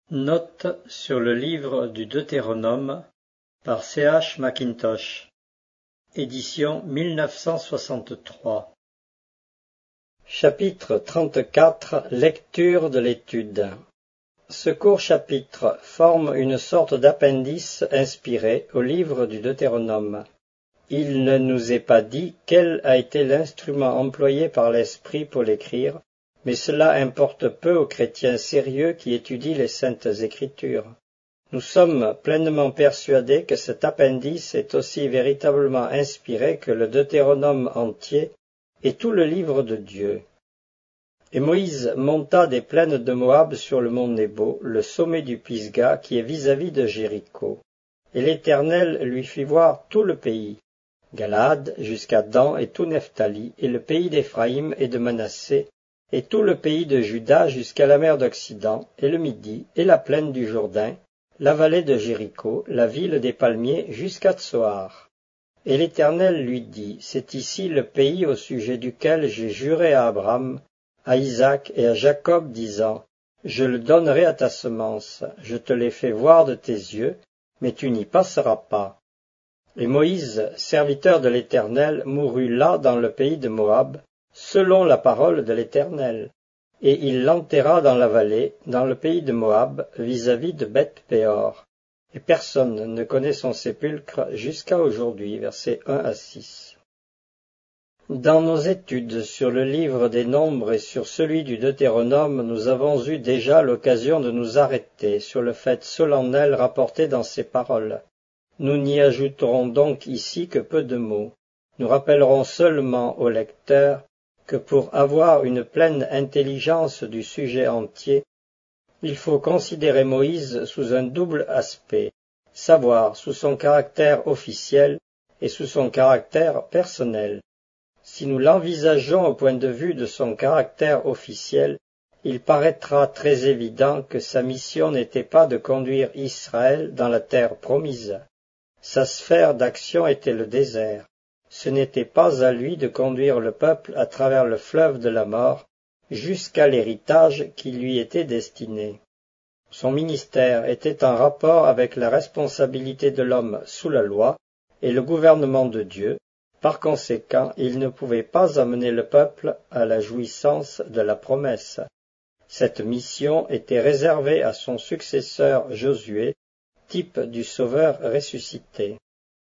Note sur le livre du Deutéronome par C.H. Mackintosh, édition 1963. Chapitre 34. Lecture de l'étude. Ce court chapitre forme une sorte d'appendice inspiré au livre du Deutéronome. Il ne nous est pas dit quel a été l'instrument employé par l'Esprit pour l'écrire, mais cela importe peu aux chrétiens sérieux qui étudient les Saintes Écritures. Nous sommes pleinement persuadés que cet appendice est aussi véritablement inspiré que le Deutéronome entier et tout le livre de Dieu. Et Moïse monta des plaines de Moab sur le mont Nebo, le sommet du Pisga qui est vis-à-vis de Jéricho. Et l'Éternel lui fit voir tout le pays, Galaad jusqu'à Dan et tout Nephtali, et le pays d'Éphraïm et de Manassé, et tout le pays de Juda jusqu'à la mer d'Occident, et le Midi, et la plaine du Jourdain, la vallée de Jéricho, la ville des palmiers, jusqu'à Tsoar. Et l'Éternel lui dit, c'est ici le pays au sujet duquel j'ai juré à Abraham, à Isaac et à Jacob, disant, je le donnerai à ta semence, je te l'ai fait voir de tes yeux, mais tu n'y passeras pas. Et Moïse, serviteur de l'Éternel, mourut là dans le pays de Moab, selon la parole de l'Éternel, et il l'enterra dans la vallée, dans le pays de Moab, vis-à-vis de Beth-péor. Et personne ne connaît son sépulcre jusqu'à aujourd'hui, versets 1 à 6. Dans nos études sur le livre des Nombres et sur celui du Deutéronome, nous avons eu déjà l'occasion de nous arrêter sur le fait solennel rapporté dans ces paroles. Nous n'y ajouterons donc ici que peu de mots. Nous rappellerons seulement au lecteur que pour avoir une pleine intelligence du sujet entier, il faut considérer Moïse sous un double aspect, savoir sous son caractère officiel et sous son caractère personnel. Si nous l'envisageons au point de vue de son caractère officiel, il paraîtra très évident que sa mission n'était pas de conduire Israël dans la terre promise. Sa sphère d'action était le désert. Ce n'était pas à lui de conduire le peuple à travers le fleuve de la mort jusqu'à l'héritage qui lui était destiné. Son ministère était en rapport avec la responsabilité de l'homme sous la loi et le gouvernement de Dieu. Par conséquent, il ne pouvait pas amener le peuple à la jouissance de la promesse. Cette mission était réservée à son successeur Josué, type du Sauveur ressuscité.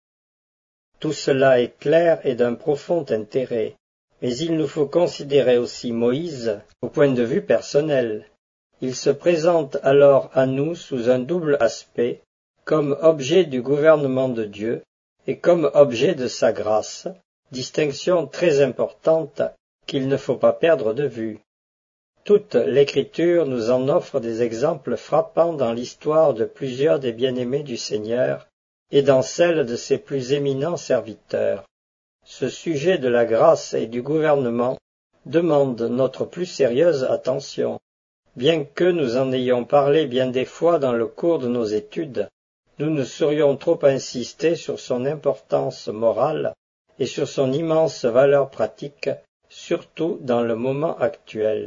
Tout cela est clair et d'un profond intérêt, mais il nous faut considérer aussi Moïse au point de vue personnel. Il se présente alors à nous sous un double aspect, comme objet du gouvernement de Dieu et comme objet de sa grâce, distinction très importante qu'il ne faut pas perdre de vue. Toute l'Écriture nous en offre des exemples frappants dans l'histoire de plusieurs des bien-aimés du Seigneur, et dans celle de ses plus éminents serviteurs. Ce sujet de la grâce et du gouvernement demande notre plus sérieuse attention. Bien que nous en ayons parlé bien des fois dans le cours de nos études, nous ne saurions trop insister sur son importance morale et sur son immense valeur pratique, surtout dans le moment actuel.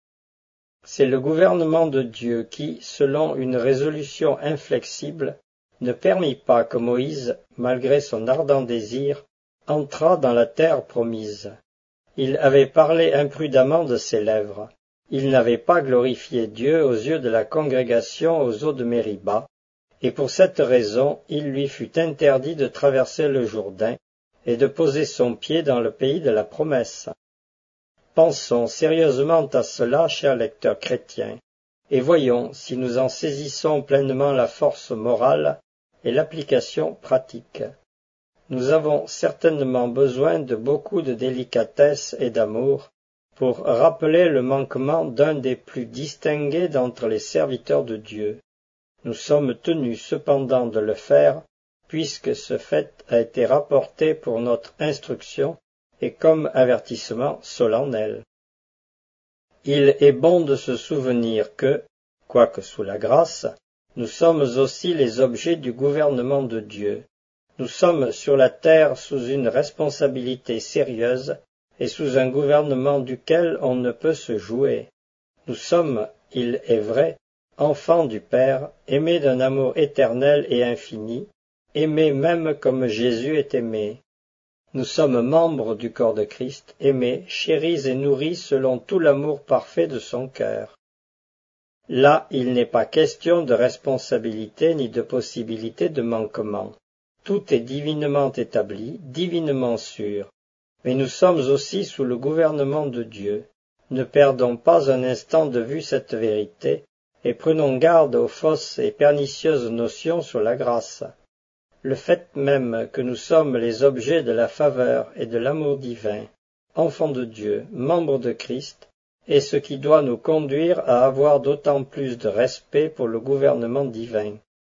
C'est le gouvernement de Dieu qui, selon une résolution inflexible, ne permit pas que Moïse, malgré son ardent désir, entrât dans la terre promise. Il avait parlé imprudemment de ses lèvres. Il n'avait pas glorifié Dieu aux yeux de la congrégation aux eaux de Mériba, et pour cette raison il lui fut interdit de traverser le Jourdain et de poser son pied dans le pays de la promesse. Pensons sérieusement à cela, chers lecteurs chrétiens, et voyons si nous en saisissons pleinement la force morale et l'application pratique. Nous avons certainement besoin de beaucoup de délicatesse et d'amour pour rappeler le manquement d'un des plus distingués d'entre les serviteurs de Dieu. Nous sommes tenus cependant de le faire, puisque ce fait a été rapporté pour notre instruction et comme avertissement solennel. Il est bon de se souvenir que, quoique sous la grâce, nous sommes aussi les objets du gouvernement de Dieu. Nous sommes sur la terre sous une responsabilité sérieuse et sous un gouvernement duquel on ne peut se jouer. Nous sommes, il est vrai, enfants du Père, aimés d'un amour éternel et infini, aimés même comme Jésus est aimé. Nous sommes membres du corps de Christ, aimés, chéris et nourris selon tout l'amour parfait de son cœur. Là, il n'est pas question de responsabilité ni de possibilité de manquement. Tout est divinement établi, divinement sûr. Mais nous sommes aussi sous le gouvernement de Dieu. Ne perdons pas un instant de vue cette vérité, et prenons garde aux fausses et pernicieuses notions sur la grâce. Le fait même que nous sommes les objets de la faveur et de l'amour divin, enfants de Dieu, membres de Christ, est ce qui doit nous conduire à avoir d'autant plus de respect pour le gouvernement divin.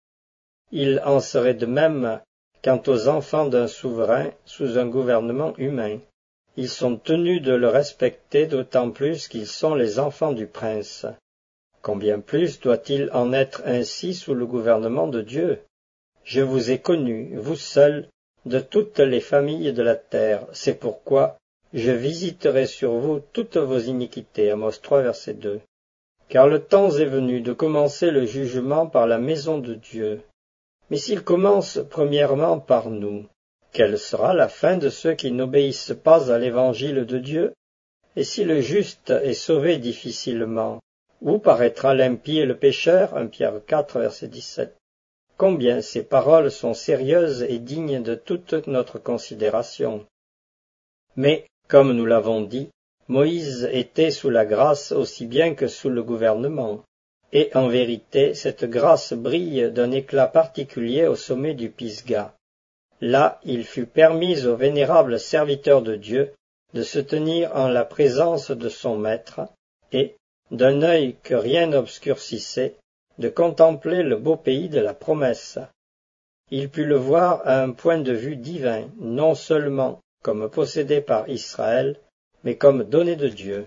Il en serait de même quant aux enfants d'un souverain sous un gouvernement humain. Ils sont tenus de le respecter d'autant plus qu'ils sont les enfants du prince. Combien plus doit-il en être ainsi sous le gouvernement de Dieu? Je vous ai connus, vous seuls, de toutes les familles de la terre. C'est pourquoi je visiterai sur vous toutes vos iniquités. Amos 3, verset 2. Car le temps est venu de commencer le jugement par la maison de Dieu. Mais s'il commence premièrement par nous, quelle sera la fin de ceux qui n'obéissent pas à l'évangile de Dieu? Et si le juste est sauvé difficilement, où paraîtra l'impie et le pécheur? 1 Pierre 4, verset 17. Combien ces paroles sont sérieuses et dignes de toute notre considération. Mais, comme nous l'avons dit, Moïse était sous la grâce aussi bien que sous le gouvernement. Et en vérité, cette grâce brille d'un éclat particulier au sommet du Pisga. Là, il fut permis au vénérable serviteur de Dieu de se tenir en la présence de son maître et, d'un œil que rien n'obscurcissait, de contempler le beau pays de la promesse. Il put le voir à un point de vue divin, non seulement comme possédé par Israël, mais comme donné de Dieu.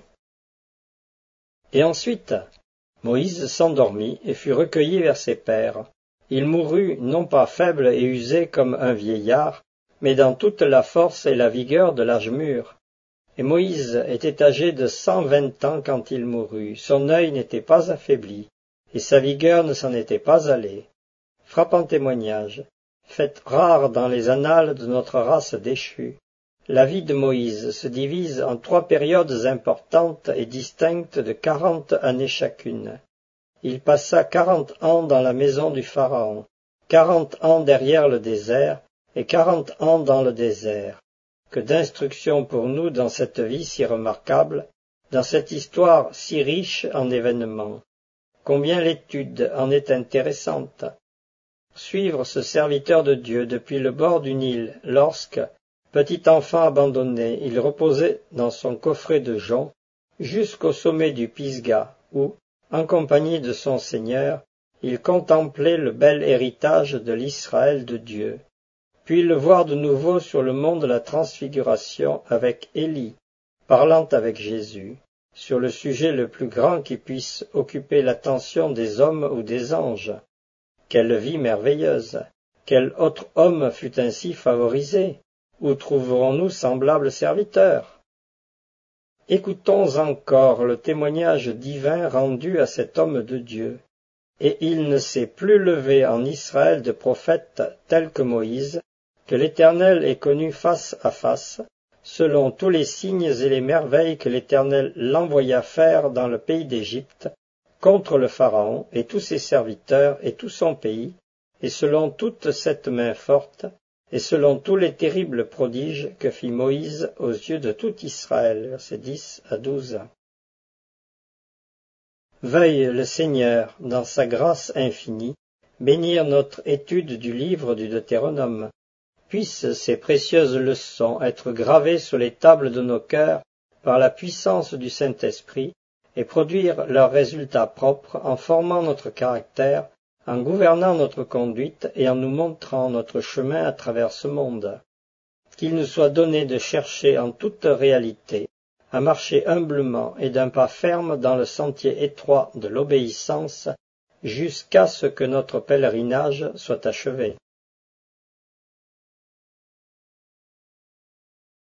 Et ensuite, Moïse s'endormit et fut recueilli vers ses pères. Il mourut non pas faible et usé comme un vieillard, mais dans toute la force et la vigueur de l'âge mûr. Et Moïse était âgé de 120 ans quand il mourut. Son œil n'était pas affaibli, et sa vigueur ne s'en était pas allée. Frappant témoignage, fait rare dans les annales de notre race déchue. La vie de Moïse se divise en 3 périodes importantes et distinctes de 40 années chacune. Il passa 40 ans dans la maison du Pharaon, 40 ans derrière le désert et 40 ans dans le désert. Que d'instructions pour nous dans cette vie si remarquable, dans cette histoire si riche en événements. Combien l'étude en est intéressante. Suivre ce serviteur de Dieu depuis le bord du Nil, lorsque, petit enfant abandonné, il reposait dans son coffret de jonc, jusqu'au sommet du Pisga, où, en compagnie de son Seigneur, il contemplait le bel héritage de l'Israël de Dieu. Puis le voir de nouveau sur le mont de la Transfiguration avec Élie, parlant avec Jésus, sur le sujet le plus grand qui puisse occuper l'attention des hommes ou des anges. Quelle vie merveilleuse! Quel autre homme fut ainsi favorisé? Où trouverons-nous semblable serviteur? Écoutons encore le témoignage divin rendu à cet homme de Dieu. Et il ne s'est plus levé en Israël de prophète tel que Moïse, que l'Éternel ait connu face à face, selon tous les signes et les merveilles que l'Éternel l'envoya faire dans le pays d'Égypte, contre le Pharaon et tous ses serviteurs et tout son pays, et selon toute cette main forte, et selon tous les terribles prodiges que fit Moïse aux yeux de tout Israël. Versets 10 à 12. Veuille le Seigneur, dans sa grâce infinie, bénir notre étude du livre du Deutéronome. Puissent ces précieuses leçons être gravées sur les tables de nos cœurs par la puissance du Saint-Esprit et produire leurs résultats propres en formant notre caractère, en gouvernant notre conduite et en nous montrant notre chemin à travers ce monde. Qu'il nous soit donné de chercher en toute réalité à marcher humblement et d'un pas ferme dans le sentier étroit de l'obéissance jusqu'à ce que notre pèlerinage soit achevé.